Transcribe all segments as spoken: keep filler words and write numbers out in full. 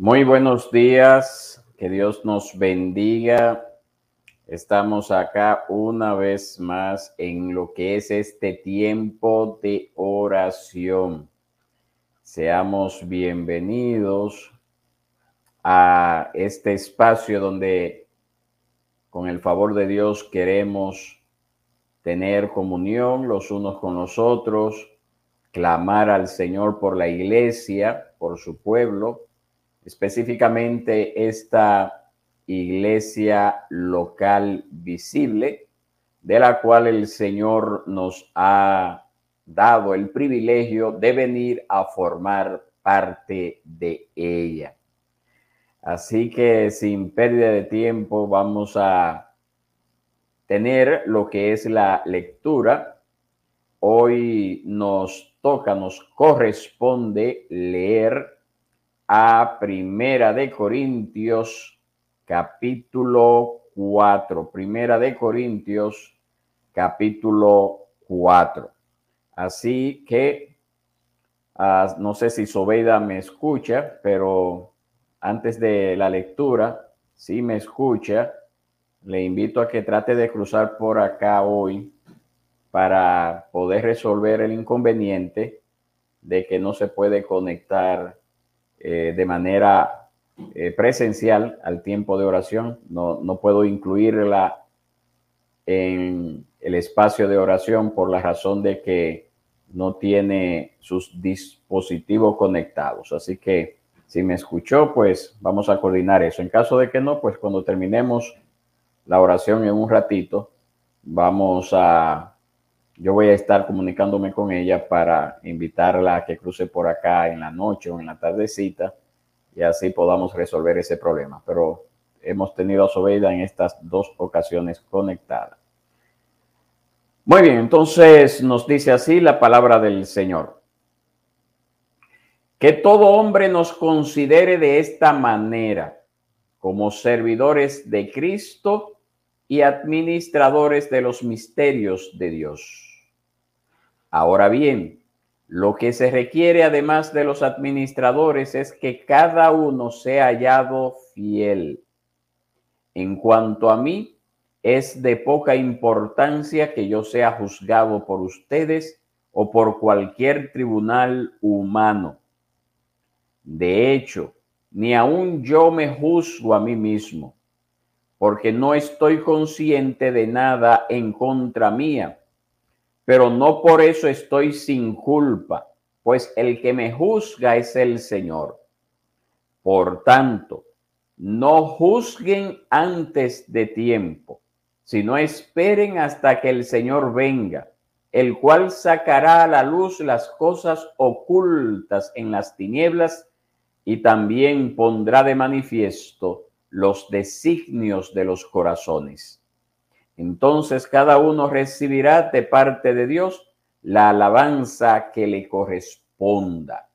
Muy buenos días, que Dios nos bendiga. Estamos acá una vez más en lo que es este tiempo de oración. Seamos bienvenidos a este espacio donde, con el favor de Dios, queremos tener comunión los unos con los otros, clamar al Señor por la iglesia, por su pueblo, específicamente esta iglesia local visible, de la cual el Señor nos ha dado el privilegio de venir a formar parte de ella. Así que sin pérdida de tiempo vamos a tener lo que es la lectura. Hoy nos toca, nos corresponde leer a Primera de Corintios, capítulo cuatro. Primera de Corintios, capítulo cuatro. Así que, uh, no sé si Sobeida me escucha, pero antes de la lectura, si me escucha, le invito a que trate de cruzar por acá hoy para poder resolver el inconveniente de que no se puede conectar Eh, de manera eh, presencial al tiempo de oración. No, no puedo incluirla en el espacio de oración por la razón de que no tiene sus dispositivos conectados. Así que si me escuchó, pues vamos a coordinar eso. En caso de que no, pues cuando terminemos la oración en un ratito, vamos a... Yo voy a estar comunicándome con ella para invitarla a que cruce por acá en la noche o en la tardecita y así podamos resolver ese problema. Pero hemos tenido a Sobeida en estas dos ocasiones conectada. Muy bien, entonces nos dice así la palabra del Señor. Que todo hombre nos considere de esta manera, como servidores de Cristo y administradores de los misterios de Dios. Ahora bien, lo que se requiere además de los administradores es que cada uno sea hallado fiel. En cuanto a mí, es de poca importancia que yo sea juzgado por ustedes o por cualquier tribunal humano. De hecho, ni aun yo me juzgo a mí mismo, porque no estoy consciente de nada en contra mía. Pero no por eso estoy sin culpa, pues el que me juzga es el Señor. Por tanto, no juzguen antes de tiempo, sino esperen hasta que el Señor venga, el cual sacará a la luz las cosas ocultas en las tinieblas y también pondrá de manifiesto los designios de los corazones. Entonces cada uno recibirá de parte de Dios la alabanza que le corresponda.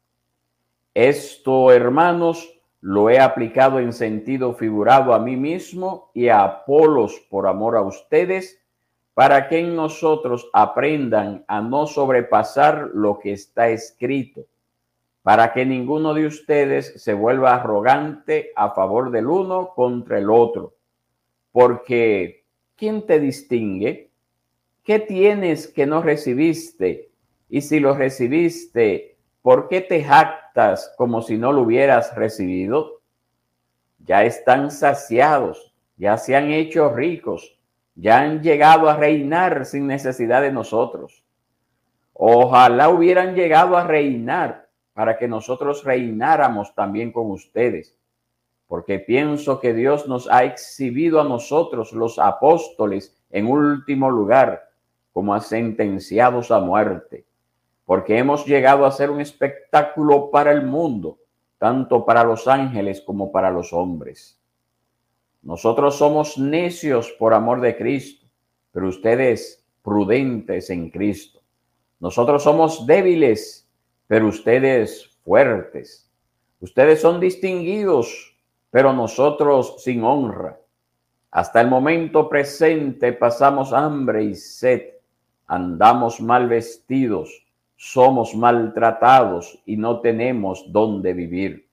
Esto, hermanos, lo he aplicado en sentido figurado a mí mismo y a Apolos por amor a ustedes, para que en nosotros aprendan a no sobrepasar lo que está escrito, para que ninguno de ustedes se vuelva arrogante a favor del uno contra el otro, porque ¿quién te distingue? ¿Qué tienes que no recibiste? Y si lo recibiste, ¿por qué te jactas como si no lo hubieras recibido? Ya están saciados, ya se han hecho ricos, ya han llegado a reinar sin necesidad de nosotros. Ojalá hubieran llegado a reinar para que nosotros reináramos también con ustedes. Porque pienso que Dios nos ha exhibido a nosotros, los apóstoles, en último lugar, como a sentenciados a muerte, porque hemos llegado a ser un espectáculo para el mundo, tanto para los ángeles como para los hombres. Nosotros somos necios por amor de Cristo, pero ustedes prudentes en Cristo. Nosotros somos débiles, pero ustedes fuertes. Ustedes son distinguidos, pero nosotros sin honra. Hasta el momento presente pasamos hambre y sed, andamos mal vestidos, somos maltratados y no tenemos dónde vivir.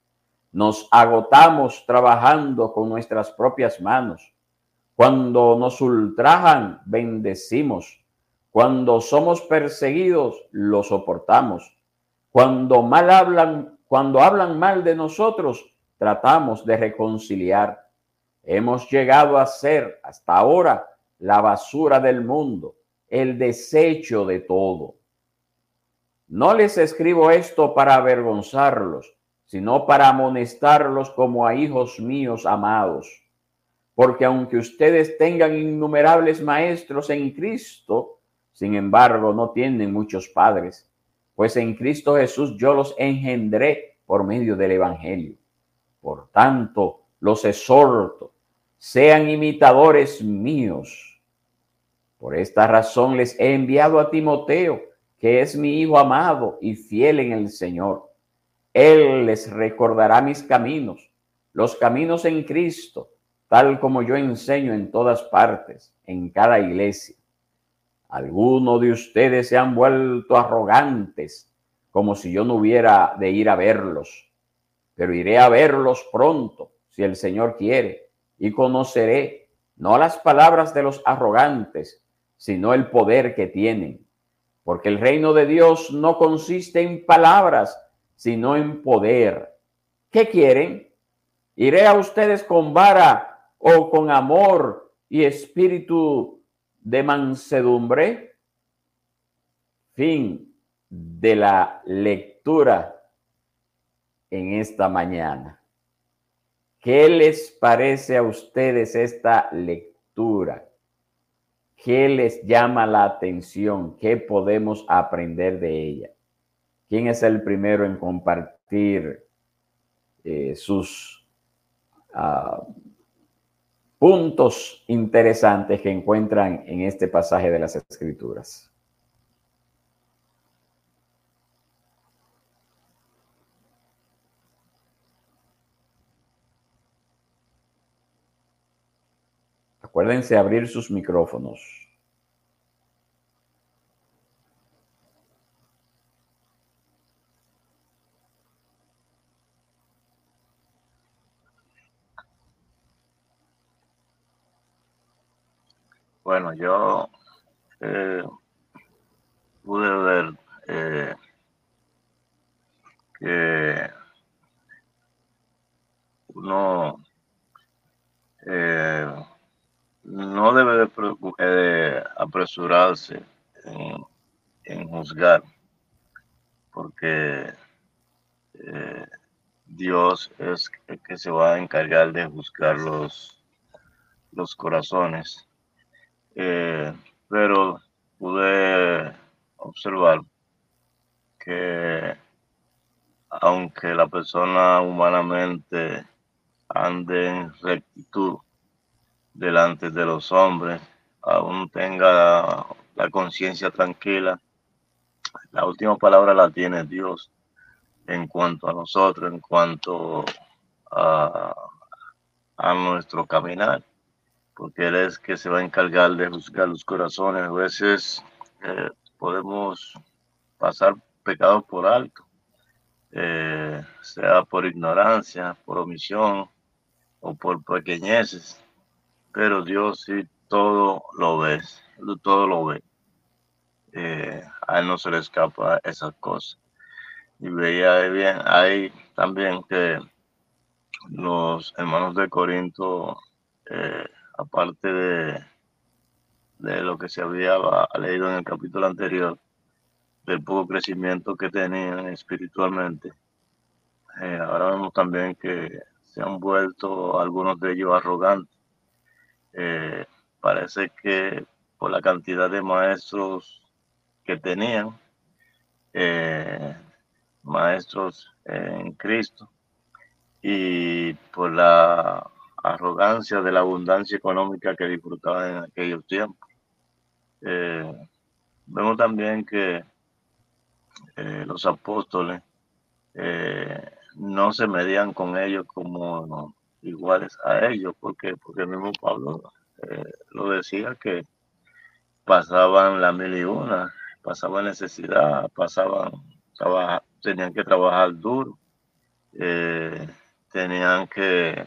nos agotamos trabajando con nuestras propias manos. Cuando nos ultrajan, bendecimos. Cuando somos perseguidos, lo soportamos. Cuando mal hablan, cuando hablan mal de nosotros, tratamos de reconciliar. Hemos llegado a ser hasta ahora la basura del mundo, el desecho de todo. No les escribo esto para avergonzarlos, sino para amonestarlos como a hijos míos amados. Porque aunque ustedes tengan innumerables maestros en Cristo, sin embargo no tienen muchos padres, pues en Cristo Jesús yo los engendré por medio del Evangelio. Por tanto, los exhorto, sean imitadores míos. Por esta razón les he enviado a Timoteo, que es mi hijo amado y fiel en el Señor. Él les recordará mis caminos, los caminos en Cristo, tal como yo enseño en todas partes, en cada iglesia. Algunos de ustedes se han vuelto arrogantes, como si yo no hubiera de ir a verlos. Pero iré a verlos pronto, si el Señor quiere, y conoceré no las palabras de los arrogantes, sino el poder que tienen. Porque el reino de Dios no consiste en palabras, sino en poder. ¿Qué quieren? ¿Iré a ustedes con vara o con amor y espíritu de mansedumbre? Fin de la lectura en esta mañana. ¿Qué les parece a ustedes esta lectura? ¿Qué les llama la atención? ¿Qué podemos aprender de ella? ¿Quién es el primero en compartir eh, sus uh, puntos interesantes que encuentran en este pasaje de las Escrituras? Acuérdense abrir sus micrófonos. Bueno, yo eh, pude ver eh, que uno eh, no debe de preocup- eh, apresurarse en, en juzgar, porque eh, Dios es el que se va a encargar de juzgar los, los corazones. Eh, pero pude observar que aunque la persona humanamente ande en rectitud delante de los hombres, aún tenga la conciencia tranquila, la última palabra la tiene Dios en cuanto a nosotros, en cuanto a, a nuestro caminar, porque Él es que se va a encargar de juzgar los corazones. A veces eh, podemos pasar pecados por alto, eh, sea por ignorancia, por omisión o por pequeñeces, pero Dios sí todo lo ve, todo lo ve. Eh, a Él no se le escapa esas cosas. Y veía bien ahí también que los hermanos de Corinto, eh, aparte de, de lo que se había leído en el capítulo anterior, del poco crecimiento que tenían espiritualmente, eh, ahora vemos también que se han vuelto algunos de ellos arrogantes. Eh, parece que por la cantidad de maestros que tenían, eh, maestros en Cristo, y por la arrogancia de la abundancia económica que disfrutaban en aquellos tiempos. Eh, vemos también que eh, los apóstoles eh, no se medían con ellos como no, iguales a ellos, porque porque el mismo Pablo eh, lo decía, que pasaban la mil y una, pasaban necesidad, pasaban, trabaja, tenían que trabajar duro, eh, tenían que,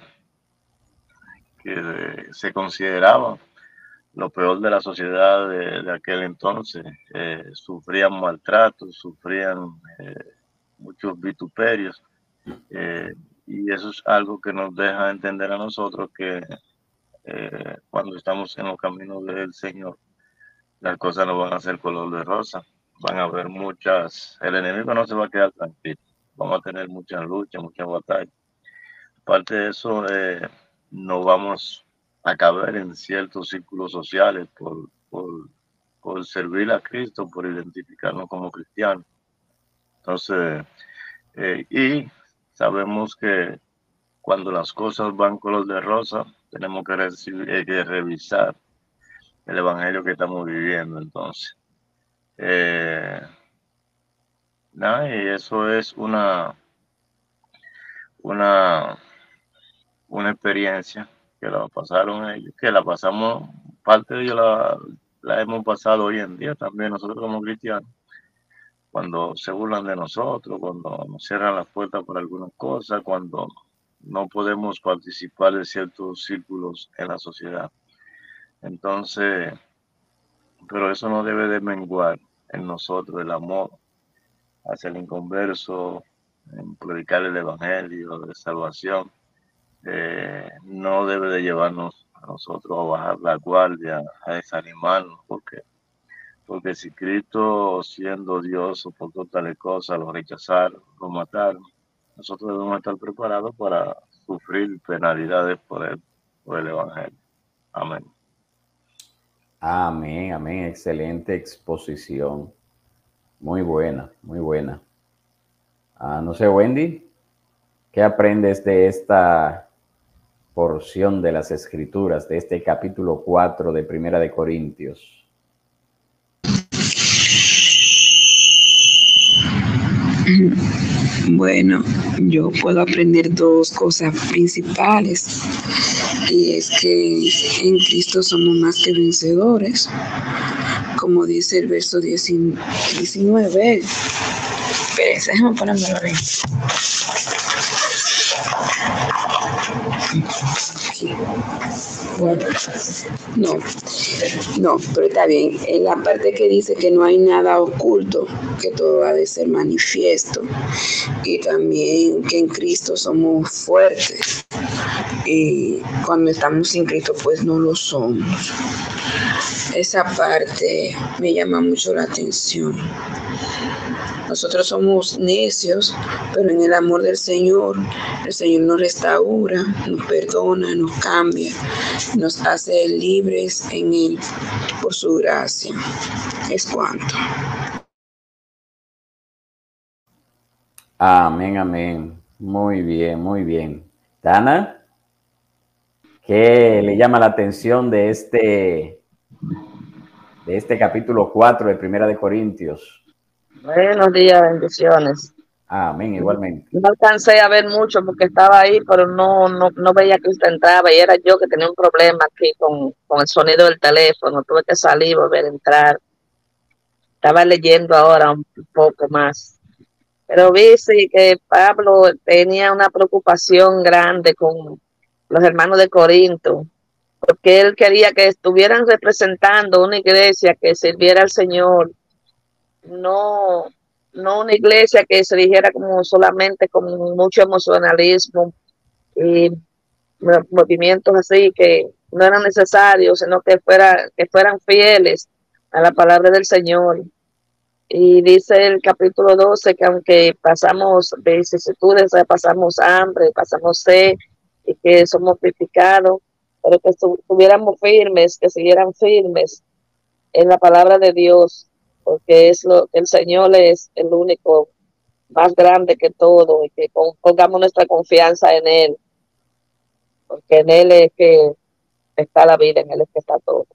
que se consideraban lo peor de la sociedad de, de aquel entonces. Eh, sufrían maltratos, sufrían eh, muchos vituperios, eh, y eso es algo que nos deja entender a nosotros que eh, cuando estamos en los caminos del Señor, las cosas no van a ser color de rosa, van a haber muchas, el enemigo no se va a quedar tranquilo, vamos a tener muchas luchas, muchas batallas. Aparte de eso, eh, no vamos a caber en ciertos círculos sociales por, por, por servir a Cristo, por identificarnos como cristianos. Entonces, eh, y sabemos que cuando las cosas van color de rosa, tenemos que, recibir, eh, que revisar el evangelio que estamos viviendo. Entonces, eh, nada, y eso es una, una, una experiencia que la pasaron ellos, que la pasamos, parte de ellos la, la hemos pasado hoy en día también nosotros como cristianos, cuando se burlan de nosotros, cuando nos cierran las puertas por algunas cosas, cuando no podemos participar de ciertos círculos en la sociedad. Entonces, pero eso no debe de menguar en nosotros el amor hacia el inconverso, en predicar el evangelio de salvación. Eh, no debe de llevarnos a nosotros a bajar la guardia, a desanimarnos, porque, porque si Cristo, siendo Dios, soportó tales cosas, lo rechazaron, lo mataron, nosotros debemos estar preparados para sufrir penalidades por él, por el evangelio. Amén. Amén, amén. Excelente exposición. Muy buena, muy buena. Ah, no sé, Wendy, ¿qué aprendes de esta porción de las Escrituras, de este capítulo cuatro de Primera de Corintios? Bueno, yo puedo aprender dos cosas principales, y es que en Cristo somos más que vencedores, como dice el verso diecinueve. Pero déjame ponérmelo ahí. Bueno, no, no, pero está bien. En la parte que dice que no hay nada oculto, que todo ha de ser manifiesto, y también que en Cristo somos fuertes, y cuando estamos sin Cristo pues no lo somos. Esa parte me llama mucho la atención. Nosotros somos necios, pero en el amor del Señor, el Señor nos restaura, nos perdona, nos cambia, nos hace libres en Él por su gracia. Es cuanto. Amén, amén. Muy bien, muy bien. Dana, ¿qué le llama la atención de este, de este capítulo cuatro de Primera de Corintios? Buenos días, bendiciones. Amén, igualmente. No alcancé a ver mucho porque estaba ahí, pero no, no, no veía que usted entraba, y era yo que tenía un problema aquí con, con el sonido del teléfono. Tuve que salir y volver a entrar. Estaba leyendo ahora un poco más. Pero vi sí, que Pablo tenía una preocupación grande con los hermanos de Corinto, porque él quería que estuvieran representando una iglesia que sirviera al Señor, no, no una iglesia que se dijera como solamente con mucho emocionalismo y movimientos así que no eran necesarios, sino que fuera, que fueran fieles a la palabra del Señor. Y dice el capítulo doce que aunque pasamos vicisitudes, pasamos hambre, pasamos sed y que somos criticados, pero que estuviéramos firmes, que siguieran firmes en la palabra de Dios, porque es lo el Señor es el único más grande que todo, y que pongamos nuestra confianza en Él, porque en Él es que está la vida, en Él es que está todo.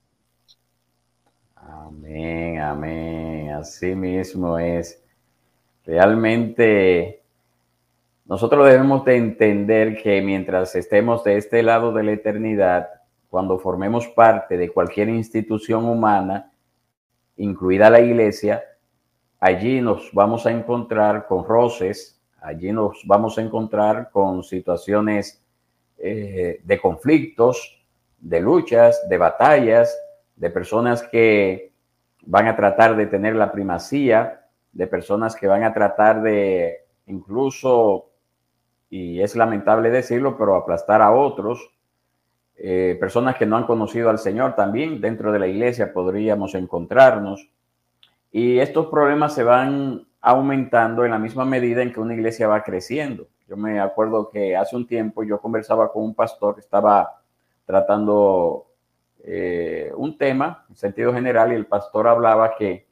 Amén, amén. Así mismo es. Realmente nosotros debemos de entender que mientras estemos de este lado de la eternidad, cuando formemos parte de cualquier institución humana, incluida la iglesia, allí nos vamos a encontrar con roces, Allí nos vamos a encontrar con situaciones eh, de conflictos, de luchas, de batallas, de personas que van a tratar de tener la primacía, de personas que van a tratar de incluso, y es lamentable decirlo, pero aplastar a otros. Eh, personas que no han conocido al Señor también dentro de la iglesia podríamos encontrarnos. Y estos problemas se van aumentando en la misma medida en que una iglesia va creciendo. Yo me acuerdo que hace un tiempo yo conversaba con un pastor que estaba tratando eh, un tema en sentido general, y el pastor hablaba que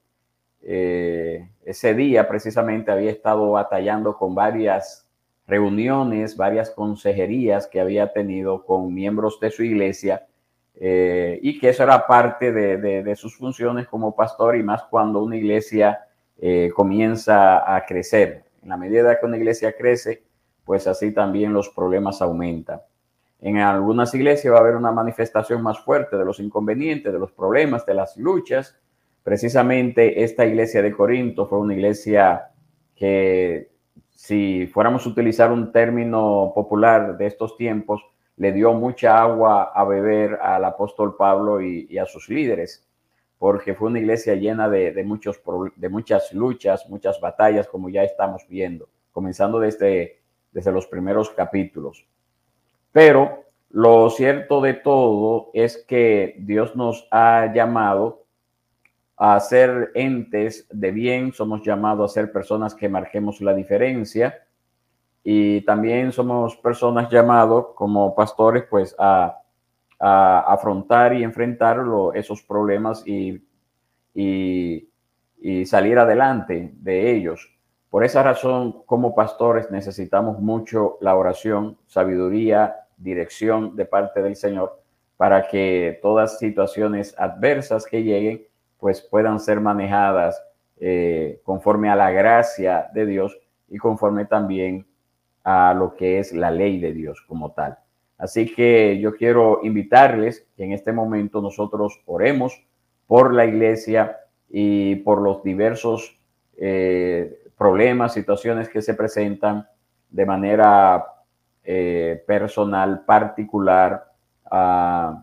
eh, ese día precisamente había estado batallando con varias reuniones, varias consejerías que había tenido con miembros de su iglesia, eh, y que eso era parte de, de, de sus funciones como pastor, y más cuando una iglesia eh, comienza a crecer. En la medida que una iglesia crece, pues así también los problemas aumentan. En algunas iglesias va a haber una manifestación más fuerte de los inconvenientes, de los problemas, de las luchas. Precisamente esta iglesia de Corinto fue una iglesia que, si fuéramos a utilizar un término popular de estos tiempos, le dio mucha agua a beber al apóstol Pablo y, y a sus líderes, porque fue una iglesia llena de, de, muchos, de muchas luchas, muchas batallas, como ya estamos viendo, comenzando desde, desde los primeros capítulos. Pero lo cierto de todo es que Dios nos ha llamado a ser entes de bien, somos llamados a ser personas que marquemos la diferencia, y también somos personas llamados como pastores pues a, a afrontar y enfrentar lo, esos problemas y, y, y salir adelante de ellos. Por esa razón, como pastores necesitamos mucho la oración, sabiduría, dirección de parte del Señor, para que todas situaciones adversas que lleguen pues puedan ser manejadas eh, conforme a la gracia de Dios y conforme también a lo que es la ley de Dios como tal. Así que yo quiero invitarles que en este momento nosotros oremos por la iglesia y por los diversos eh, problemas, situaciones que se presentan de manera eh, personal, particular, uh,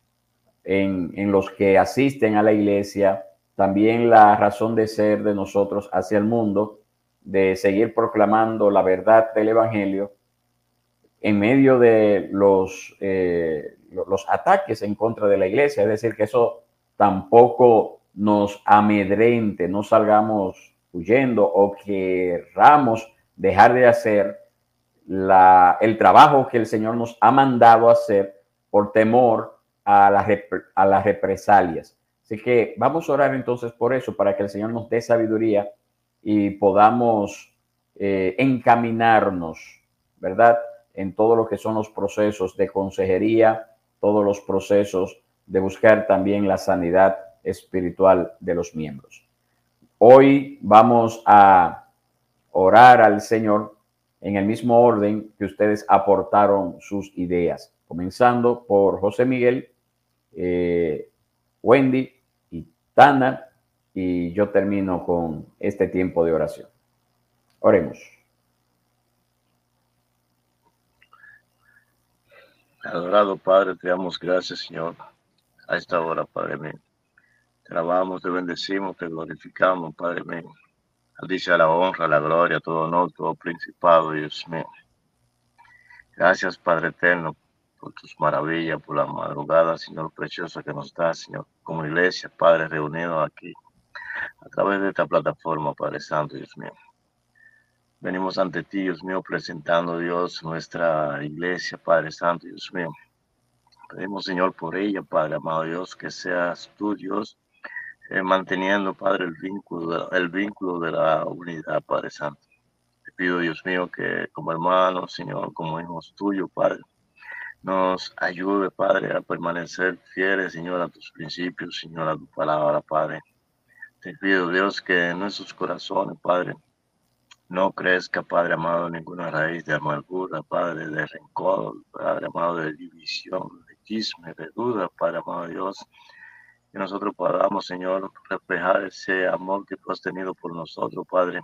en, en los que asisten a la iglesia, también la razón de ser de nosotros hacia el mundo, de seguir proclamando la verdad del evangelio en medio de los, eh, los ataques en contra de la iglesia. Es decir, que eso tampoco nos amedrente, no salgamos huyendo o querramos dejar de hacer la, el trabajo que el Señor nos ha mandado hacer por temor a las, a las represalias. Así que vamos a orar entonces por eso, para que el Señor nos dé sabiduría y podamos eh, encaminarnos, ¿verdad?, en todo lo que son los procesos de consejería, todos los procesos de buscar también la sanidad espiritual de los miembros. Hoy vamos a orar al Señor en el mismo orden que ustedes aportaron sus ideas, comenzando por José Miguel, eh, Wendy y Tana, y yo termino con este tiempo de oración. Oremos. Adorado Padre, te damos gracias, Señor, a esta hora, Padre mío. Te alabamos, te bendecimos, te glorificamos, Padre mío. A ti sea la honra, la gloria, todo honor, todo principado, Dios mío. Gracias, Padre eterno, por tus maravillas, por la madrugada, Señor precioso, que nos das, Señor, como iglesia, Padre, reunidos aquí, a través de esta plataforma, Padre Santo, Dios mío. Venimos ante ti, Dios mío, presentando, Dios, nuestra iglesia, Padre Santo, Dios mío. Pedimos, Señor, por ella, Padre amado Dios, que seas tú, Dios, eh, manteniendo, Padre, el vínculo, el vínculo de la unidad, Padre Santo. Te pido, Dios mío, que como hermanos, Señor, como hijos tuyos, Padre, nos ayude, Padre, a permanecer fieles, Señor, a tus principios, Señor, a tu palabra, Padre. Te pido, Dios, que en nuestros corazones, Padre, no crezca, Padre amado, ninguna raíz de amargura, Padre, de rencor, Padre amado, de división, de chisme, de duda, Padre amado Dios. Que nosotros podamos, Señor, reflejar ese amor que tú has tenido por nosotros, Padre,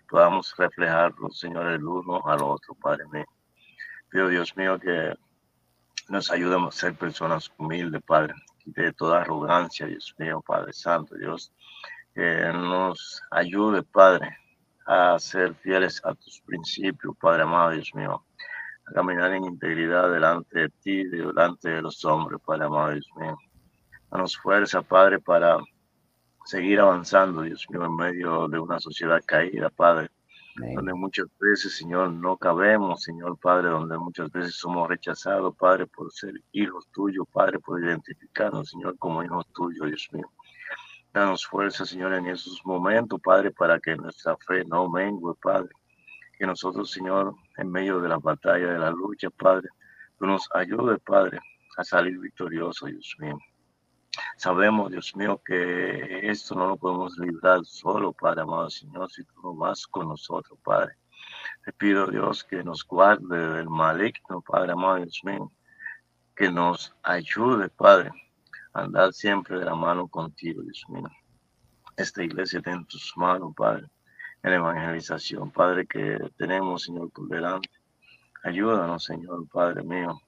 podamos reflejarlo, Señor, el uno al otro, Padre mío. Pido, Dios mío, que nos ayudemos a ser personas humildes, Padre, de toda arrogancia, Dios mío, Padre Santo, Dios, que nos ayude, Padre, a ser fieles a tus principios, Padre amado, Dios mío, a caminar en integridad delante de ti, delante de los hombres, Padre amado, Dios mío. Danos fuerza, Padre, para seguir avanzando, Dios mío, en medio de una sociedad caída, Padre, Amén. Donde muchas veces, Señor, no cabemos, Señor Padre, donde muchas veces somos rechazados, Padre, por ser hijos tuyos, Padre, por identificarnos, Señor, como hijos tuyos, Dios mío. Danos fuerza, Señor, en esos momentos, Padre, para que nuestra fe no mengue, Padre. Que nosotros, Señor, en medio de la batalla, de la lucha, Padre, tú nos ayudes, Padre, a salir victoriosos, Dios mío. Sabemos, Dios mío, que esto no lo podemos librar solo, Padre amado Señor, si tú no vas con nosotros, Padre. Te pido, Dios, que nos guarde del maligno, Padre amado Dios mío, que nos ayude, Padre, a andar siempre de la mano contigo, Dios mío. Esta iglesia está en tus manos, Padre, en la evangelización, Padre, que tenemos, Señor, por delante. Ayúdanos, Señor, Padre mío,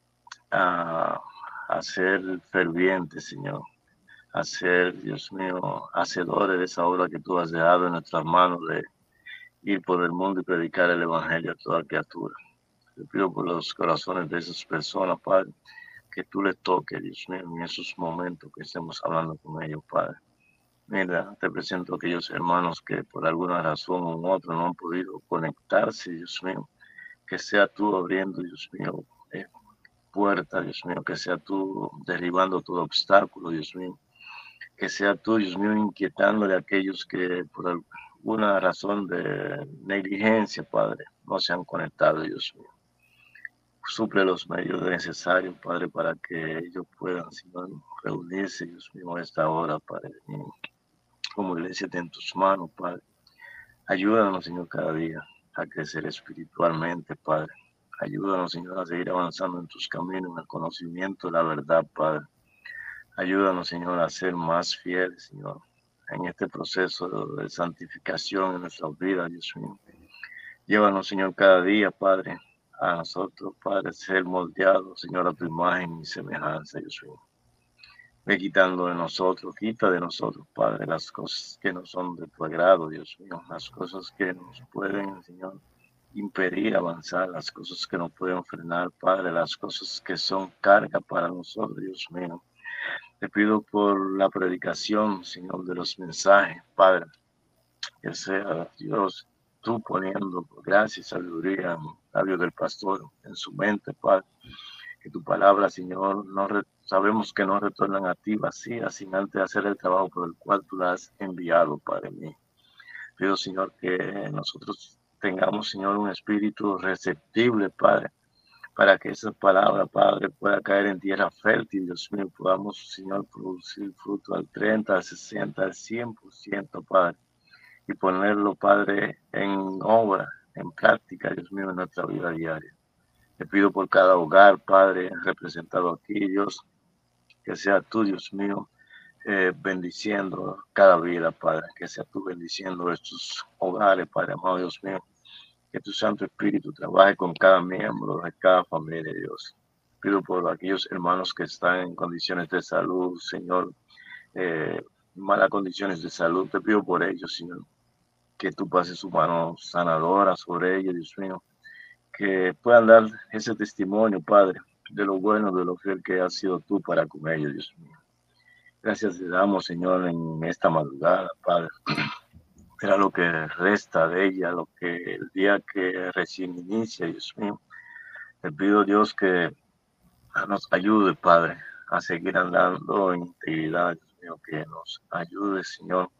a, a ser fervientes, Señor, a ser, Dios mío, hacedores de esa obra que tú has dejado en nuestras manos de ir por el mundo y predicar el evangelio a toda criatura. Te pido por los corazones de esas personas, Padre, que tú les toques, Dios mío, en esos momentos que estemos hablando con ellos, Padre. Mira, te presento a aquellos hermanos que por alguna razón u otra no han podido conectarse, Dios mío. Que sea tú abriendo, Dios mío, eh, puerta, Dios mío. Que sea tú derribando todo obstáculo, Dios mío. Que sea tú, Dios mío, inquietándole a aquellos que por alguna razón de negligencia, Padre, no se han conectado, Dios mío. Suple los medios necesarios, Padre, para que ellos puedan, Señor, reunirse, Dios mío, a esta hora, Padre mío. Como iglesia en tus manos, Padre. Ayúdanos, Señor, cada día a crecer espiritualmente, Padre. Ayúdanos, Señor, a seguir avanzando en tus caminos, en el conocimiento de la verdad, Padre. Ayúdanos, Señor, a ser más fieles, Señor, en este proceso de santificación en nuestras vidas, Dios mío. Llévanos, Señor, cada día, Padre, a nosotros, Padre, ser moldeados, Señor, a tu imagen y semejanza, Dios mío. Ve quitando de nosotros, quita de nosotros, Padre, las cosas que no son de tu agrado, Dios mío, las cosas que nos pueden, Señor, impedir avanzar, las cosas que nos pueden frenar, Padre, las cosas que son carga para nosotros, Dios mío. Te pido por la predicación, Señor, de los mensajes, Padre, que sea, Dios, tú poniendo gracia y sabiduría en labios del pastor, en su mente, Padre. Que tu palabra, Señor, no re, sabemos que no retornan a ti vacías sin antes hacer el trabajo por el cual tú la has enviado, Padre mío. Pido, Señor, que nosotros tengamos, Señor, un espíritu receptible, Padre, para que esa palabra, Padre, pueda caer en tierra fértil, Dios mío, podamos, Señor, producir fruto al treinta, al sesenta, al cien por ciento, Padre, y ponerlo, Padre, en obra, en práctica, Dios mío, en nuestra vida diaria. Te pido por cada hogar, Padre, representado aquí, Dios, que sea tú, Dios mío, eh, bendiciendo cada vida, Padre, que sea tú bendiciendo estos hogares, Padre amado, Dios mío, que tu Santo Espíritu trabaje con cada miembro de cada familia, Dios. Pido por aquellos hermanos que están en condiciones de salud, Señor, eh, malas condiciones de salud, te pido por ellos, Señor, que tú pases su mano sanadora sobre ellos, Dios mío, que puedan dar ese testimonio, Padre, de lo bueno, de lo fiel que has sido tú para con ellos, Dios mío. Gracias te damos, Señor, en esta madrugada, Padre. Era lo que resta de ella, lo que el día que recién inicia, Dios mío. Te pido, Dios, que nos ayude, Padre, a seguir andando en integridad, Dios mío, que nos ayude, Señor,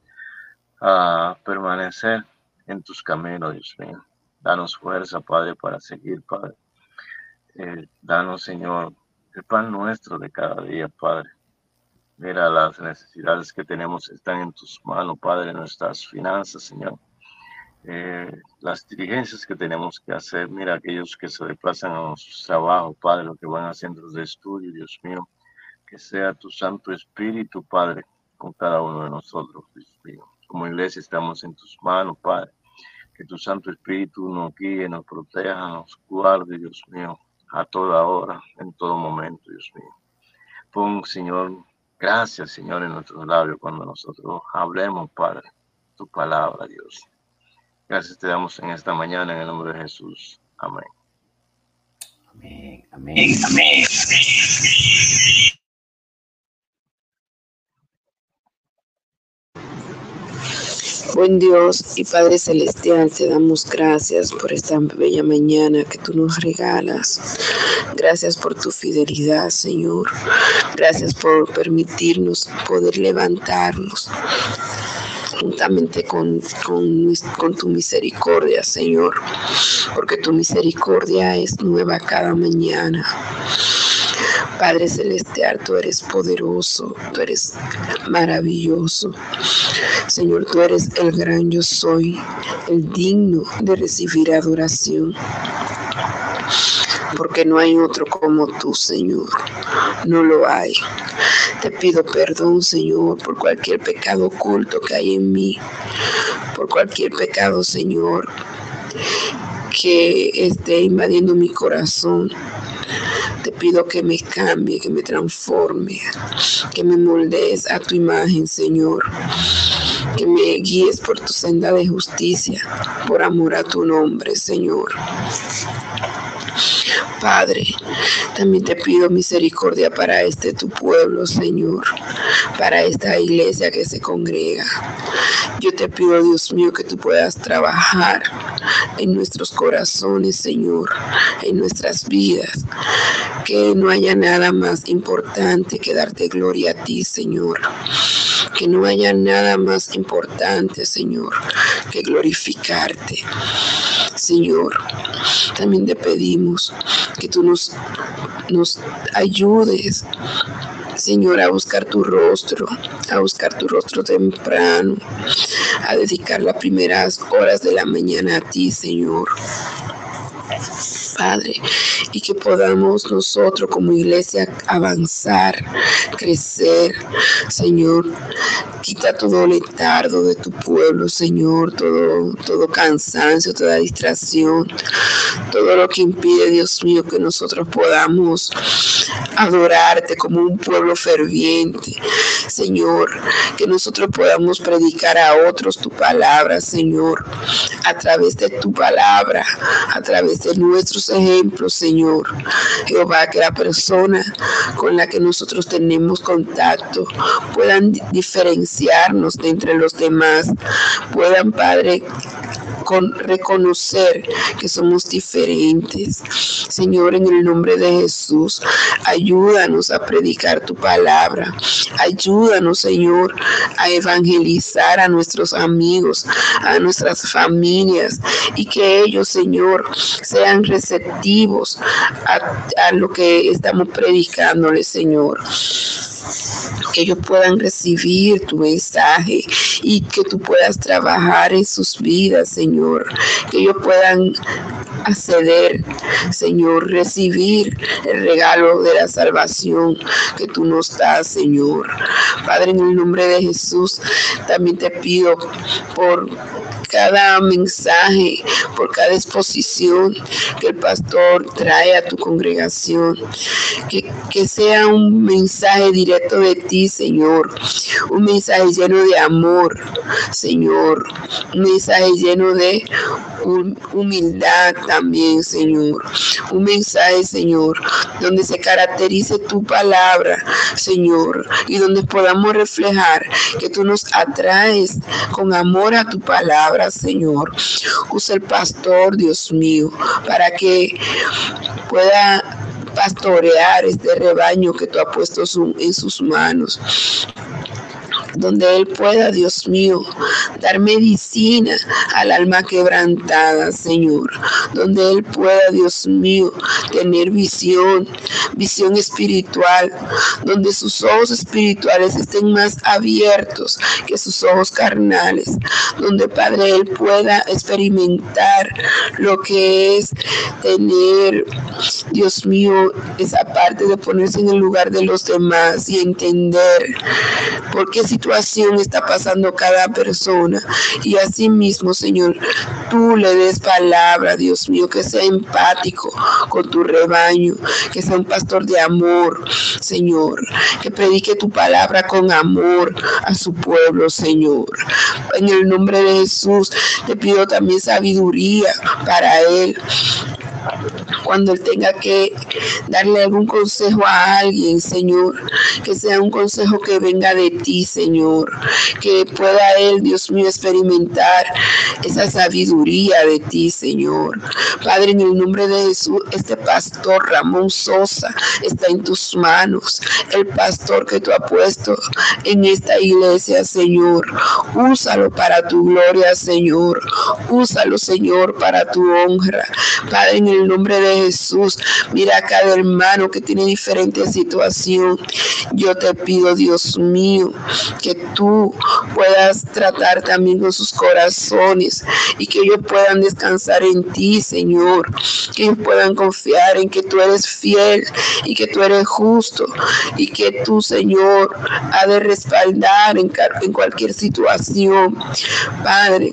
a permanecer en tus caminos, Dios mío. Danos fuerza, Padre, para seguir, Padre. Eh, danos, Señor, el pan nuestro de cada día, Padre. Mira, las necesidades que tenemos están en tus manos, Padre, nuestras finanzas, Señor. Eh, las diligencias que tenemos que hacer, mira, aquellos que se desplazan a sus trabajos, Padre, lo que van a centros de estudio, Dios mío. Que sea tu Santo Espíritu, Padre, con cada uno de nosotros, Dios mío. Como iglesia estamos en tus manos, Padre. que tu Santo Espíritu nos guíe, nos proteja, nos guarde, Dios mío, a toda hora, en todo momento, Dios mío. Pon, Señor, gracias, Señor, en nuestros labios cuando nosotros hablemos, Padre, tu palabra, Dios. Gracias te damos en esta mañana, en el nombre de Jesús. Amén. Amén, amén, amén. Buen Dios y Padre Celestial, te damos gracias por esta bella mañana que tú nos regalas. Gracias por tu fidelidad, Señor. Gracias por permitirnos poder levantarnos juntamente con, con, con tu misericordia, Señor, porque tu misericordia es nueva cada mañana. Padre Celestial, tú eres poderoso, tú eres maravilloso. Señor, tú eres el gran yo soy, el digno de recibir adoración. Porque no hay otro como tú, Señor. No lo hay. Te pido perdón, Señor, por cualquier pecado oculto que hay en mí. Por cualquier pecado, Señor, que esté invadiendo mi corazón. Te pido que me cambie, que me transforme, que me moldees a tu imagen, Señor. Que me guíes por tu senda de justicia, por amor a tu nombre, Señor. Padre, también te pido misericordia para este tu pueblo, Señor, para esta iglesia que se congrega. Yo te pido, Dios mío, que tú puedas trabajar en nuestros corazones, Señor, en nuestras vidas, que no haya nada más importante que darte gloria a ti, Señor, que no haya nada más importante, Señor, que glorificarte. Señor, también te pedimos que tú nos, nos ayudes, Señor, a buscar tu rostro, a buscar tu rostro temprano, a dedicar las primeras horas de la mañana a ti, Señor. Padre, y que podamos nosotros como iglesia avanzar, crecer, Señor. Quita todo letardo de tu pueblo, Señor, todo, todo cansancio, toda distracción, todo lo que impide, Dios mío, que nosotros podamos adorarte como un pueblo ferviente, Señor, que nosotros podamos predicar a otros tu palabra, Señor, a través de tu palabra, a través de nuestros ejemplos, Señor. Jehová, que la persona con la que nosotros tenemos contacto puedan diferenciarnos de entre los demás, puedan, Padre, con reconocer que somos diferentes. Señor, en el nombre de Jesús, ayúdanos a predicar tu palabra. Ayúdanos, Señor, a evangelizar a nuestros amigos, a nuestras familias, y que ellos, Señor, sean receptivos a, a lo que estamos predicándoles, Señor. Que ellos puedan recibir tu mensaje y que tú puedas trabajar en sus vidas, Señor. Que ellos puedan acceder, Señor, recibir el regalo de la salvación que tú nos das, Señor. Padre, en el nombre de Jesús, también te pido por cada mensaje, por cada exposición que el pastor trae a tu congregación, que, que sea un mensaje directo de ti, Señor, un mensaje lleno de amor, Señor, un mensaje lleno de humildad también, Señor, un mensaje, Señor, donde se caracterice tu palabra, Señor, y donde podamos reflejar que tú nos atraes con amor a tu palabra, Señor. Usa el pastor, Dios mío, para que pueda pastorear este rebaño que tú has puesto en sus manos, donde él pueda, Dios mío, dar medicina al alma quebrantada, Señor, donde él pueda, Dios mío, tener visión, visión espiritual, donde sus ojos espirituales estén más abiertos que sus ojos carnales, donde, Padre, él pueda experimentar lo que es tener, Dios mío, esa parte de ponerse en el lugar de los demás y entender por qué situación está pasando cada persona. Y así mismo, Señor, tú le des palabra, Dios mío, que sea empático con tu rebaño, que sea un pastor de amor, Señor, que predique tu palabra con amor a su pueblo, Señor. En el nombre de Jesús, te pido también sabiduría para él, cuando él tenga que darle algún consejo a alguien, Señor, que sea un consejo que venga de ti, Señor, que pueda él, Dios mío, experimentar esa sabiduría de ti, Señor. Padre, en el nombre de Jesús, este pastor Ramón Sosa está en tus manos, el pastor que tú has puesto en esta iglesia, Señor. Úsalo para tu gloria, Señor. Úsalo, Señor, para tu honra. Padre, en el nombre de Jesús, mira a cada hermano que tiene diferente situación. Yo te pido, Dios mío, que tú puedas tratar también con sus corazones y que ellos puedan descansar en ti, Señor, que ellos puedan confiar en que tú eres fiel y que tú eres justo y que tú, Señor, ha de respaldar en, en cualquier situación. Padre,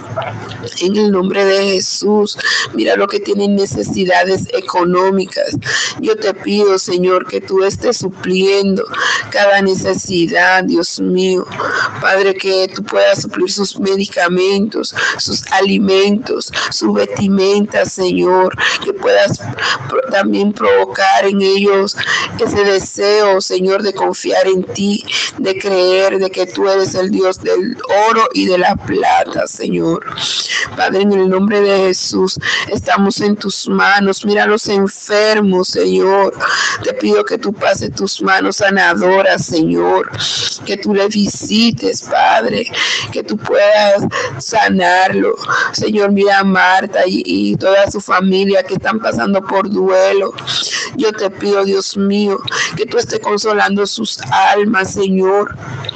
en el nombre de Jesús, mira lo que tienen necesidades económicas. Yo te pido, Señor, que tú estés supliendo cada necesidad, Dios mío. Padre, que tú puedas suplir sus medicamentos, sus alimentos, su vestimenta, Señor. Que puedas también provocar en ellos ese deseo, Señor, de confiar en ti, de creer de que tú eres el Dios del oro y de la plata, Señor. Padre, en el nombre de Jesús, estamos en tus manos. Mira a los enfermos, Señor. Te pido que tú pases tus manos sanadoras, Señor. Que tú le visites, Padre. Que tú puedas sanarlo. Señor, mira a Marta y, y toda su familia que están pasando por duelo. Yo te pido, Dios mío, que tú estés consolando sus almas, Señor.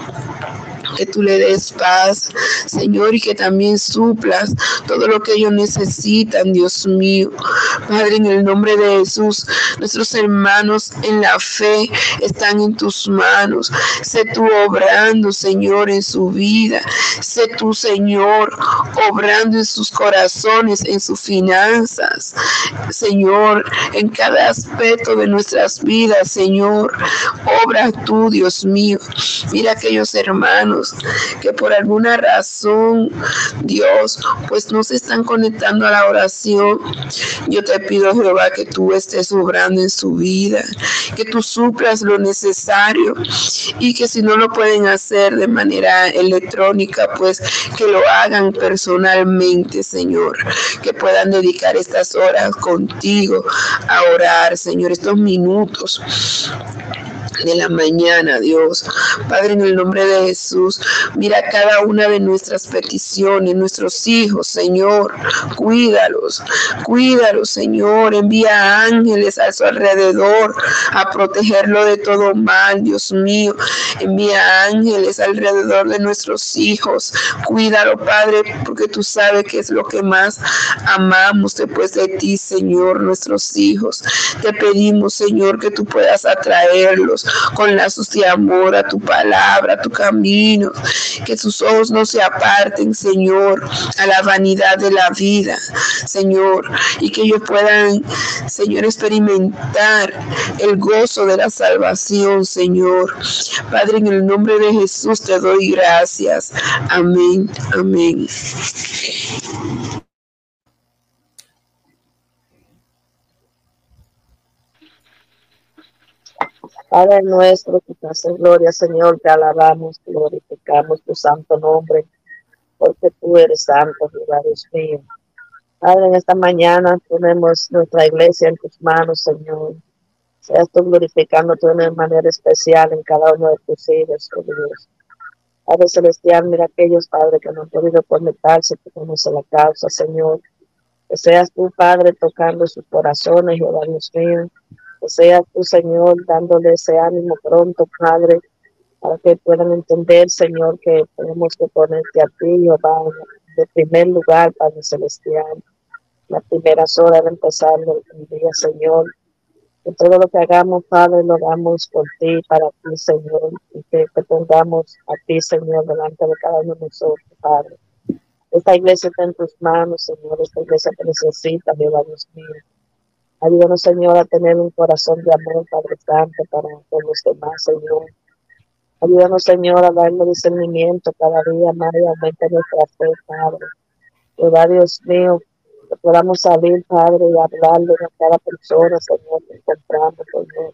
Que tú le des paz, Señor, y que también suplas todo lo que ellos necesitan, Dios mío. Padre, en el nombre de Jesús, nuestros hermanos en la fe están en tus manos. Sé tú obrando, Señor, en su vida. Sé tú, Señor, obrando en sus corazones, en sus finanzas. Señor, en cada aspecto de nuestras vidas, Señor, obra tú, Dios mío. Mira aquellos hermanos que por alguna razón, Dios, pues no se están conectando a la oración. Yo te pido, Jehová, que tú estés obrando en su vida, que tú suplas lo necesario y que si no lo pueden hacer de manera electrónica, pues que lo hagan personalmente, Señor, que puedan dedicar estas horas contigo a orar, Señor, estos minutos de la mañana, Dios. Padre, en el nombre de Jesús, mira cada una de nuestras peticiones, nuestros hijos, Señor, cuídalos, cuídalos, Señor, envía ángeles a su alrededor a protegerlo de todo mal, Dios mío, envía ángeles alrededor de nuestros hijos, cuídalo, Padre, porque tú sabes que es lo que más amamos después de ti, Señor, nuestros hijos. Te pedimos, Señor, que tú puedas atraerlos con lazos de amor a tu palabra, a tu camino, que sus ojos no se aparten, Señor, a la vanidad de la vida, Señor, y que ellos puedan, Señor, experimentar el gozo de la salvación, Señor. Padre, en el nombre de Jesús te doy gracias. Amén, amén. Padre nuestro que estás en gloria, Señor, te alabamos, glorificamos tu santo nombre, porque tú eres santo, Jehová Dios mío. Padre, en esta mañana ponemos nuestra iglesia en tus manos, Señor. Seas tú glorificándote de una manera especial en cada uno de tus hijos, oh Dios. Padre celestial, mira aquellos, Padre, que no han podido conectarse, que conoce la causa, Señor. Que seas tú, Padre, tocando sus corazones, Jehová Dios mío. Que sea tu Señor dándole ese ánimo pronto, Padre, para que puedan entender, Señor, que tenemos que ponerte a ti, Jehová, de primer lugar, Padre Celestial. Las primeras horas de empezar el día, Señor. Que todo lo que hagamos, Padre, lo hagamos por ti, para ti, Señor. Y que te pongamos a ti, Señor, delante de cada uno de nosotros, Padre. Esta iglesia está en tus manos, Señor. Esta iglesia te necesita, Jehová Dios mío. Ayúdanos, Señor, a tener un corazón de amor, Padre Santo, para con los demás, Señor. Ayúdanos, Señor, a darle discernimiento cada día más y aumenta nuestra fe, Padre. Jehová Dios mío, que podamos salir, Padre, y hablarle a cada persona, Señor, que encontramos, Señor.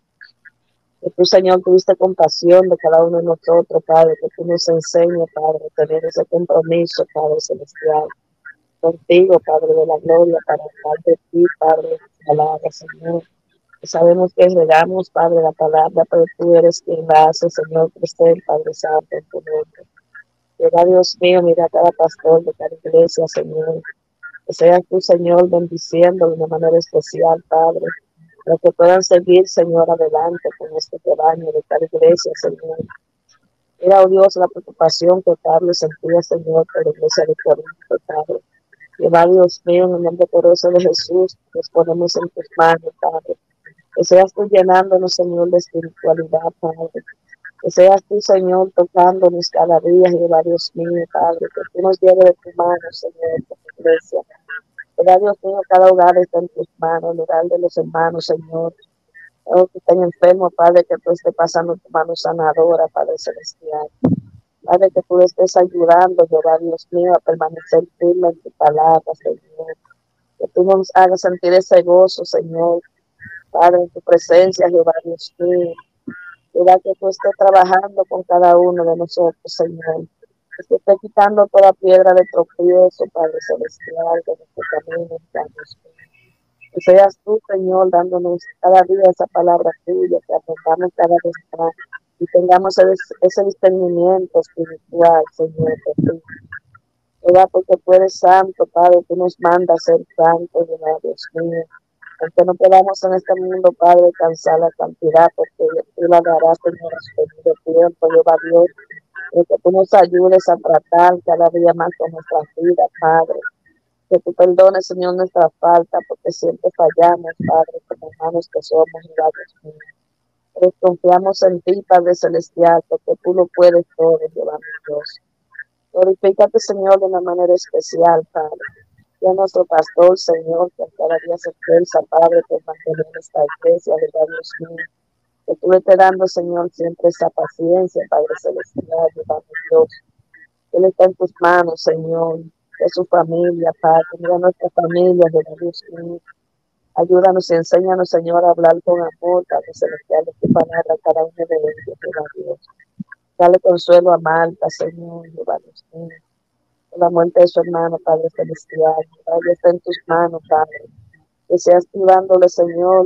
Que tú, Señor, tuviste compasión de cada uno de nosotros, Padre, que tú nos enseñes, Padre, a tener ese compromiso, Padre Celestial, contigo, Padre de la gloria, para hablar de ti, Padre, de tu palabra, Señor. Que sabemos que regamos, Padre, la palabra, pero tú eres quien la hace, Señor, crecer, Padre Santo, en tu nombre. Jehová Dios mío, mira a cada pastor de cada iglesia, Señor. Que seas tú, Señor, bendiciendo de una manera especial, Padre, para que puedan seguir, Señor, adelante con este rebaño de cada iglesia, Señor. Mira, oh Dios, la preocupación que Pablo sentía, Señor, por la iglesia de Corinto, Padre. Jehová Dios mío, en el nombre poderoso de Jesús, nos ponemos en tus manos, Padre. Que seas tú llenándonos, Señor, de espiritualidad, Padre. Que seas tú, Señor, tocándonos cada día, Jehová Dios mío, Padre. Que tú nos lleves de tu mano, Señor, de tu iglesia. Jehová Dios mío, cada hogar está en tus manos, el hogar de los hermanos, Señor. Los que estén enfermos, Padre, que tú estés pasando tu mano sanadora, Padre Celestial. Padre, que tú estés ayudando, Jehová Dios mío, a permanecer firme en tu palabra, Señor. Que tú nos hagas sentir ese gozo, Señor. Padre, en tu presencia, Jehová Dios mío. Jehová, que tú estés trabajando con cada uno de nosotros, Señor. Que tú estés quitando toda piedra de tropiezo, Padre Celestial, de nuestro camino, Dios mío. Que seas tú, Señor, dándonos cada día esa palabra tuya, que aprendamos cada vez más y tengamos ese, ese discernimiento espiritual, Señor, de ti. Jehová, porque tú eres santo, Padre, tú nos mandas a ser santos, Jehová, Dios mío. Aunque no podamos en este mundo, Padre, alcanzar la cantidad, porque tú la darás, Señor, a su debido tiempo, Jehová Dios. Y que tú nos ayudes a tratar cada día más con nuestras vidas, Padre. Que tú perdones, Señor, nuestra falta, porque siempre fallamos, Padre, como hermanos que somos, Jehová Dios mío. Pero confiamos en ti, Padre Celestial, porque tú lo puedes todo, Jehová Dios. Glorifícate, Señor, de una manera especial, Padre. Y a nuestro pastor, Señor, que cada día se esfuerza, Padre, por mantener esta iglesia, Jehová Dios mío. Que tú le estés dando, Señor, siempre esa paciencia, Padre Celestial, Jehová Dios. Que Él está en tus manos, Señor, de su familia, Padre. Mira nuestra familia, Jehová Dios mío. Ayúdanos y enséñanos, Señor, a hablar con amor, Padre Celestial, de tu palabra a cada uno de ellos, Jehová Dios. Dale consuelo a Marta, Señor, Jehová Dios mío. Por la muerte de su hermano, Padre Celestial. Padre, está en tus manos, Padre. Que seas tú dándole, Señor,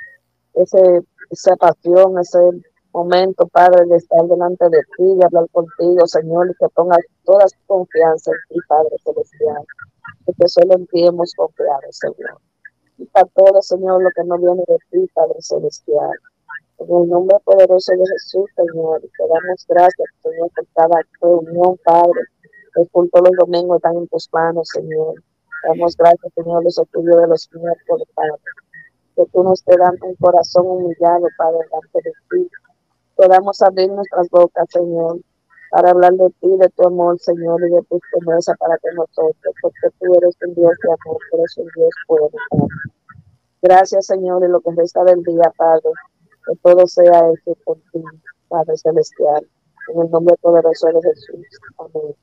ese, esa pasión, ese momento, Padre, de estar delante de ti, de hablar contigo, Señor, y que pongas toda su confianza en ti, Padre Celestial. Que solo en ti hemos confiado, Señor. Y para todo, Señor, lo que no viene de ti, Padre Celestial. En el nombre poderoso de Jesús, Señor, te damos gracias, Señor, por cada reunión, Padre. El culto los domingos están en tus manos, Señor. Te damos gracias, Señor, los estudios de los miércoles, Padre. Que tú nos te dan un corazón humillado, Padre, delante de ti. Podamos abrir nuestras bocas, Señor, para hablar de ti, de tu amor, Señor, y de tu promesa para con nosotros, porque tú eres un Dios de amor, tú eres un Dios bueno, Padre. Gracias, Señor, y lo que resta del día, Padre, que todo sea hecho por ti, Padre Celestial, en el nombre poderoso de Jesús. Amén.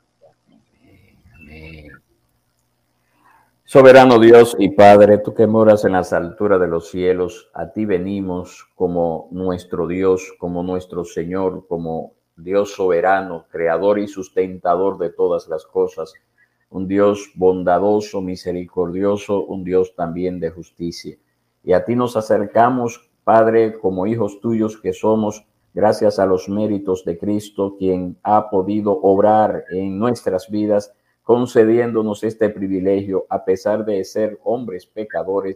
Amén. Soberano Dios y Padre, tú que moras en las alturas de los cielos, a ti venimos como nuestro Dios, como nuestro Señor, como Dios soberano, creador y sustentador de todas las cosas, un Dios bondadoso, misericordioso, un Dios también de justicia. Y a ti nos acercamos, Padre, como hijos tuyos que somos, gracias a los méritos de Cristo, quien ha podido obrar en nuestras vidas, concediéndonos este privilegio, a pesar de ser hombres pecadores,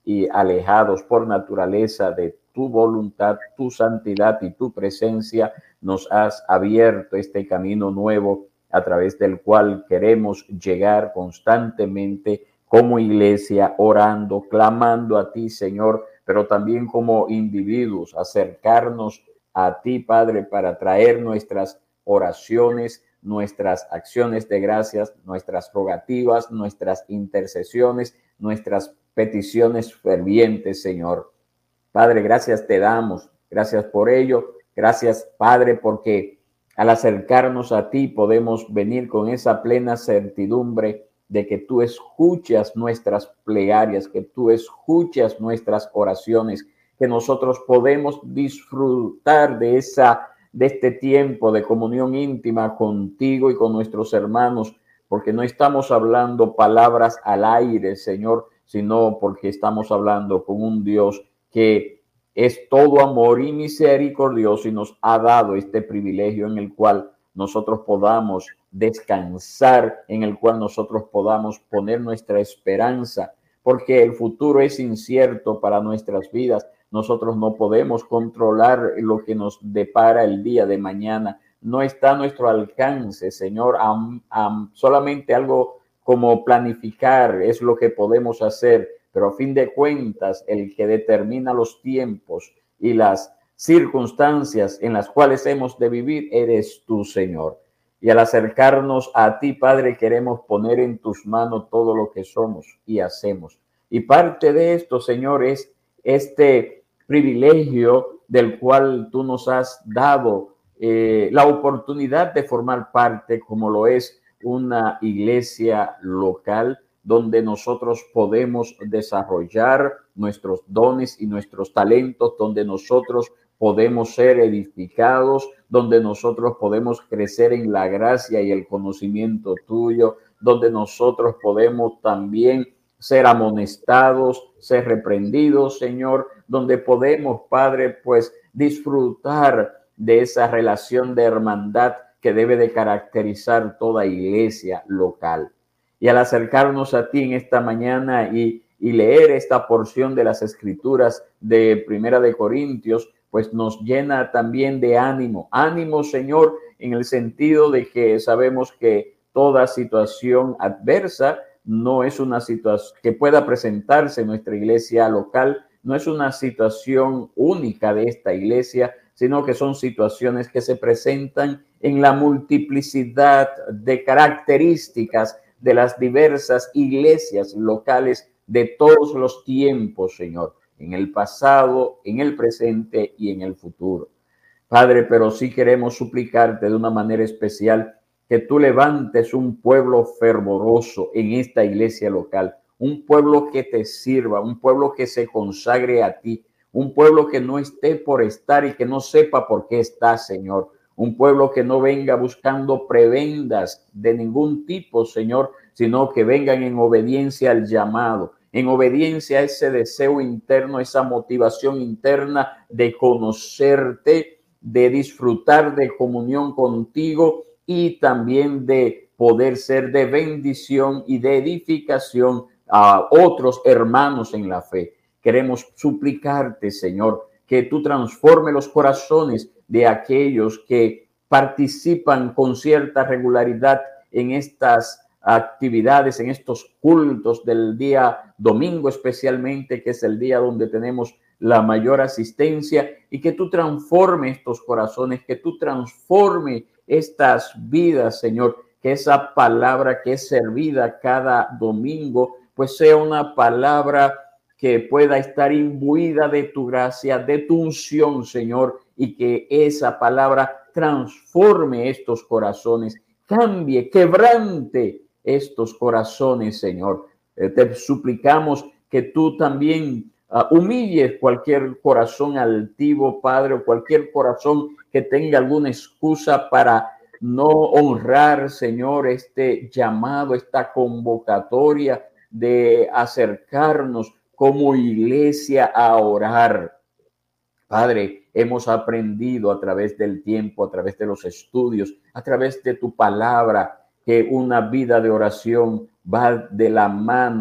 y alejados por naturaleza de tu voluntad, tu santidad y tu presencia, nos has abierto este camino nuevo a través del cual queremos llegar constantemente como iglesia, orando, clamando a ti, Señor, pero también como individuos, acercarnos a ti, Padre, para traer nuestras oraciones, nuestras acciones de gracias, nuestras rogativas, nuestras intercesiones, nuestras peticiones fervientes, Señor. Padre, gracias te damos, gracias por ello, gracias, Padre, porque al acercarnos a ti podemos venir con esa plena certidumbre de que tú escuchas nuestras plegarias, que tú escuchas nuestras oraciones, que nosotros podemos disfrutar de esa, de este tiempo de comunión íntima contigo y con nuestros hermanos, porque no estamos hablando palabras al aire, Señor, sino porque estamos hablando con un Dios que es todo amor y misericordioso y nos ha dado este privilegio en el cual nosotros podamos descansar, en el cual nosotros podamos poner nuestra esperanza, porque el futuro es incierto para nuestras vidas. Nosotros no podemos controlar lo que nos depara el día de mañana. No está a nuestro alcance, Señor. Um, um, solamente algo como planificar es lo que podemos hacer, pero a fin de cuentas, el que determina los tiempos y las circunstancias en las cuales hemos de vivir eres tú, Señor. Y al acercarnos a ti, Padre, queremos poner en tus manos todo lo que somos y hacemos. Y parte de esto, Señor, es este privilegio del cual tú nos has dado eh, la oportunidad de formar parte, como lo es una iglesia local, donde nosotros podemos desarrollar nuestros dones y nuestros talentos, donde nosotros podemos ser edificados, donde nosotros podemos crecer en la gracia y el conocimiento tuyo, donde nosotros podemos también ser amonestados, ser reprendidos, Señor, donde podemos, Padre, pues disfrutar de esa relación de hermandad que debe de caracterizar toda iglesia local. Y al acercarnos a ti en esta mañana y, y leer esta porción de las Escrituras de Primera de Corintios, pues nos llena también de ánimo. Ánimo, Señor, en el sentido de que sabemos que toda situación adversa no es una situación que pueda presentarse en nuestra iglesia local, no es una situación única de esta iglesia, sino que son situaciones que se presentan en la multiplicidad de características de las diversas iglesias locales de todos los tiempos, Señor, en el pasado, en el presente y en el futuro. Padre, pero sí queremos suplicarte de una manera especial que tú levantes un pueblo fervoroso en esta iglesia local, un pueblo que te sirva, un pueblo que se consagre a ti, un pueblo que no esté por estar y que no sepa por qué está, Señor. Un pueblo que no venga buscando prebendas de ningún tipo, Señor, sino que vengan en obediencia al llamado, en obediencia a ese deseo interno, esa motivación interna de conocerte, de disfrutar de comunión contigo y también de poder ser de bendición y de edificación a otros hermanos en la fe. Queremos suplicarte, Señor, que tú transformes los corazones de aquellos que participan con cierta regularidad en estas actividades, en estos cultos del día domingo especialmente, que es el día donde tenemos la mayor asistencia, y que tú transformes estos corazones, que tú transformes estas vidas, Señor, que esa palabra que es servida cada domingo, pues sea una palabra que pueda estar imbuida de tu gracia, de tu unción, Señor, y que esa palabra transforme estos corazones, cambie, quebrante estos corazones, Señor. Eh, te suplicamos que tú también uh, humilles cualquier corazón altivo, Padre, o cualquier corazón que tenga alguna excusa para no honrar, Señor, este llamado, esta convocatoria de acercarnos como iglesia a orar. Padre, hemos aprendido a través del tiempo, a través de los estudios, a través de tu palabra, que una vida de oración va de la mano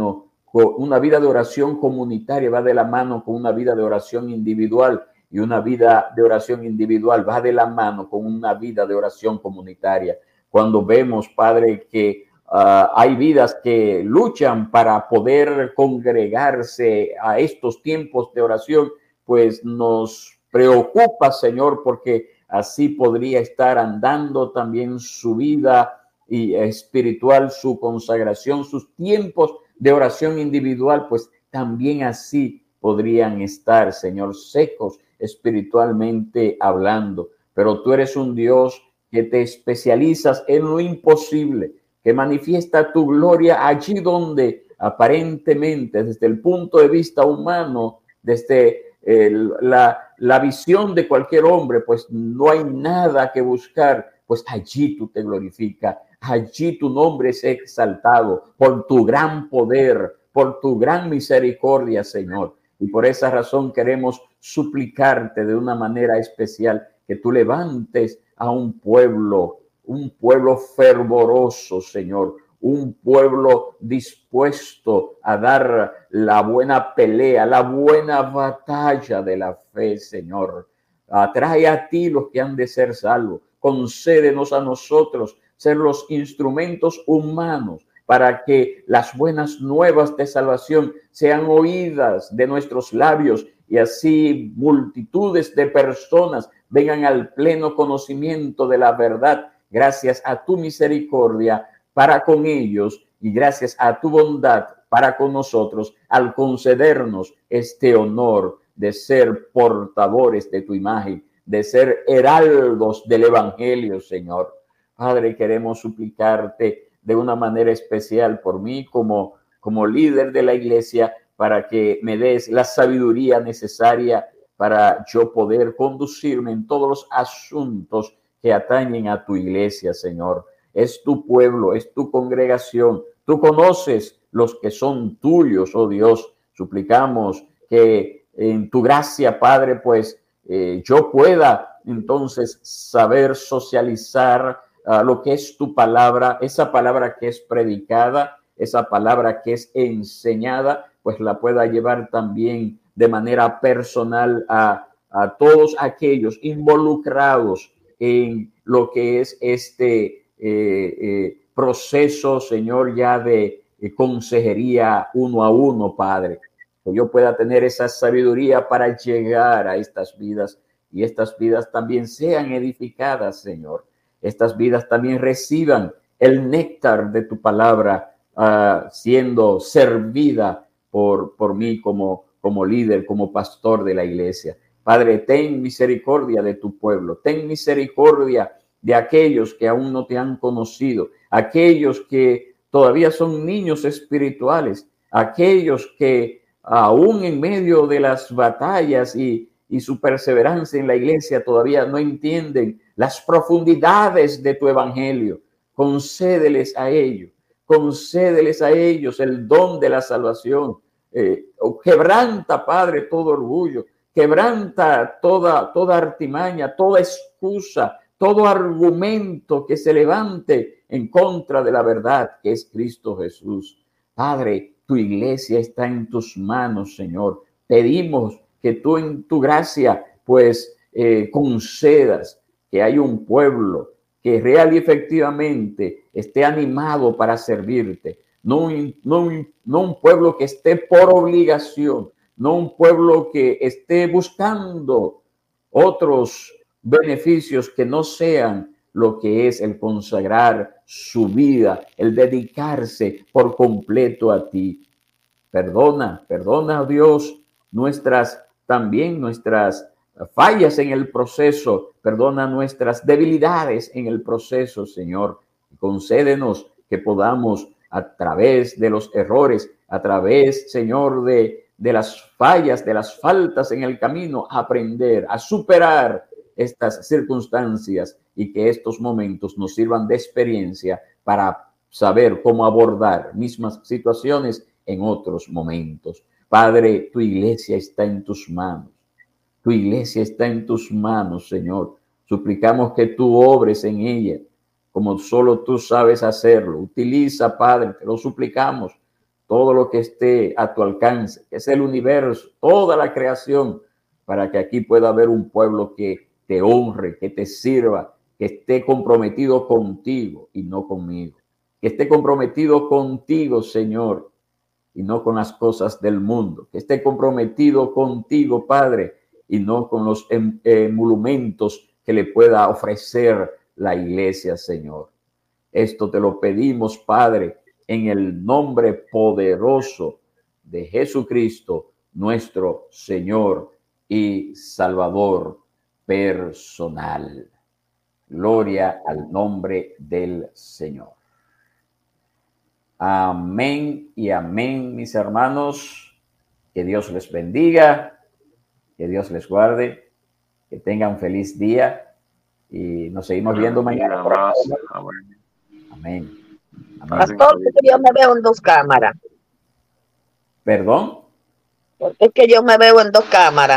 una vida de oración comunitaria va de la mano con una vida de oración individual, y una vida de oración individual va de la mano con una vida de oración comunitaria. Cuando vemos, Padre, que uh, hay vidas que luchan para poder congregarse a estos tiempos de oración, pues nos preocupa, Señor, porque así podría estar andando también su vida y espiritual, su consagración, sus tiempos de oración individual, pues también así podrían estar, Señor, secos espiritualmente hablando. Pero tú eres un Dios que te especializas en lo imposible, que manifiesta tu gloria allí donde aparentemente, desde el punto de vista humano, desde el, la, la visión de cualquier hombre, pues no hay nada que buscar, pues allí tú te glorificas, allí tu nombre es exaltado por tu gran poder, por tu gran misericordia, Señor. Y por esa razón queremos suplicarte de una manera especial que tú levantes a un pueblo, un pueblo fervoroso, Señor, un pueblo dispuesto a dar la buena pelea, la buena batalla de la fe, Señor. Atrae a ti los que han de ser salvos. Concédenos a nosotros ser los instrumentos humanos para que las buenas nuevas de salvación sean oídas de nuestros labios y así multitudes de personas vengan al pleno conocimiento de la verdad, gracias a tu misericordia para con ellos y gracias a tu bondad para con nosotros al concedernos este honor de ser portadores de tu imagen, de ser heraldos del evangelio, Señor. Padre, queremos suplicarte de una manera especial por mí como, como líder de la iglesia, para que me des la sabiduría necesaria para yo poder conducirme en todos los asuntos que atañen a tu iglesia, Señor. Es tu pueblo, es tu congregación. Tú conoces los que son tuyos, oh Dios. Suplicamos que en tu gracia, Padre, pues eh, yo pueda entonces saber socializar Uh, lo que es tu palabra, esa palabra que es predicada, esa palabra que es enseñada, pues la pueda llevar también de manera personal a, a todos aquellos involucrados en lo que es este eh, eh, proceso, Señor, ya de eh, consejería uno a uno, Padre. Que yo pueda tener esa sabiduría para llegar a estas vidas y estas vidas también sean edificadas, Señor. Estas vidas también reciban el néctar de tu palabra, uh, siendo servida por, por mí como, como líder, como pastor de la iglesia. Padre, ten misericordia de tu pueblo, ten misericordia de aquellos que aún no te han conocido, aquellos que todavía son niños espirituales, aquellos que aún en medio de las batallas y, y su perseverancia en la iglesia todavía no entienden las profundidades de tu evangelio. Concédeles a ellos, concédeles a ellos el don de la salvación. Eh, quebranta, Padre, todo orgullo, quebranta toda, toda artimaña, toda excusa, todo argumento que se levante en contra de la verdad que es Cristo Jesús. Padre, tu iglesia está en tus manos, Señor. Pedimos que tú en tu gracia, pues, eh, concedas que hay un pueblo que real y efectivamente esté animado para servirte. No, no, no un pueblo que esté por obligación, no un pueblo que esté buscando otros beneficios que no sean lo que es el consagrar su vida, el dedicarse por completo a ti. Perdona, perdona, Dios, nuestras, también nuestras fallas en el proceso, perdona nuestras debilidades en el proceso, Señor. Concédenos que podamos a través de los errores, a través, Señor, de, de las fallas, de las faltas en el camino, aprender a superar estas circunstancias y que estos momentos nos sirvan de experiencia para saber cómo abordar mismas situaciones en otros momentos. Padre, tu iglesia está en tus manos. Tu iglesia está en tus manos, Señor. Suplicamos que tú obres en ella como solo tú sabes hacerlo. Utiliza, Padre, te lo suplicamos, todo lo que esté a tu alcance, que es el universo, toda la creación, para que aquí pueda haber un pueblo que te honre, que te sirva, que esté comprometido contigo y no conmigo, que esté comprometido contigo, Señor, y no con las cosas del mundo, que esté comprometido contigo, Padre, y no con los emolumentos que le pueda ofrecer la iglesia, Señor. Esto te lo pedimos, Padre, en el nombre poderoso de Jesucristo, nuestro Señor y Salvador personal. Gloria al nombre del Señor. Amén y amén, mis hermanos. Que Dios les bendiga, que Dios les guarde, que tengan feliz día y nos seguimos viendo mañana. Amén. Amén. Pastor, es que yo me veo en dos cámaras. ¿Perdón? Porque es que yo me veo en dos cámaras.